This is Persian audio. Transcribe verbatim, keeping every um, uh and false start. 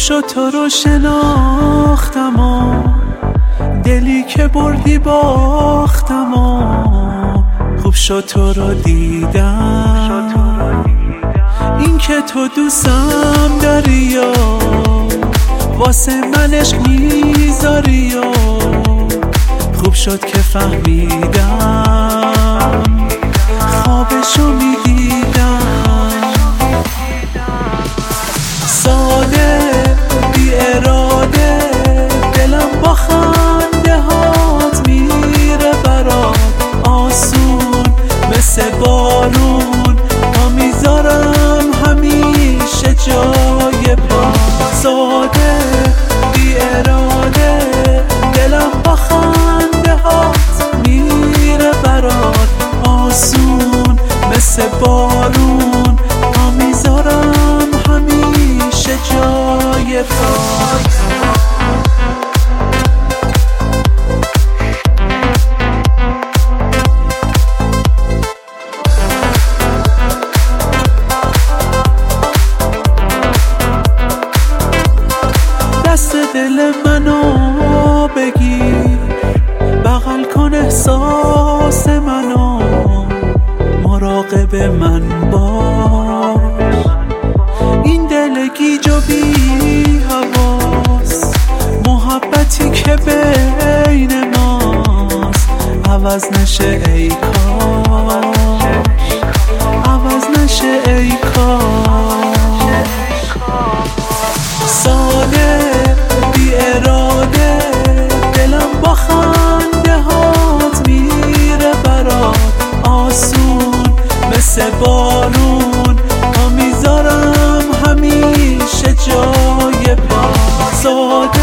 شد تو رو شناختم و دلی که بردی باختم و خوب شد تو رو دیدم. این که تو دوستم داری و واسه من عشق میذاری و خوب شد که فهمیدم خوابشو میدیدم. ساده بی اراده دلم با خنده هات میره برات آسون مثل بارون تا میذارم همیشه جای پا. ساده بی اراده دلم با خنده هات میره برات آسون مثل بارون تا میذارم همیشه جای پات. دست دل منو بگیر بغل کن احساس منو مراقب من باش. این دل گیج و بی حواس محبتی که بین ماست عوض نشه ای کاش، عوض نشه ای کاش. ساده بی اراده دلم با خنده هات میره برات آسون مثل بارون تا میذارم همیشه جای پا. ساده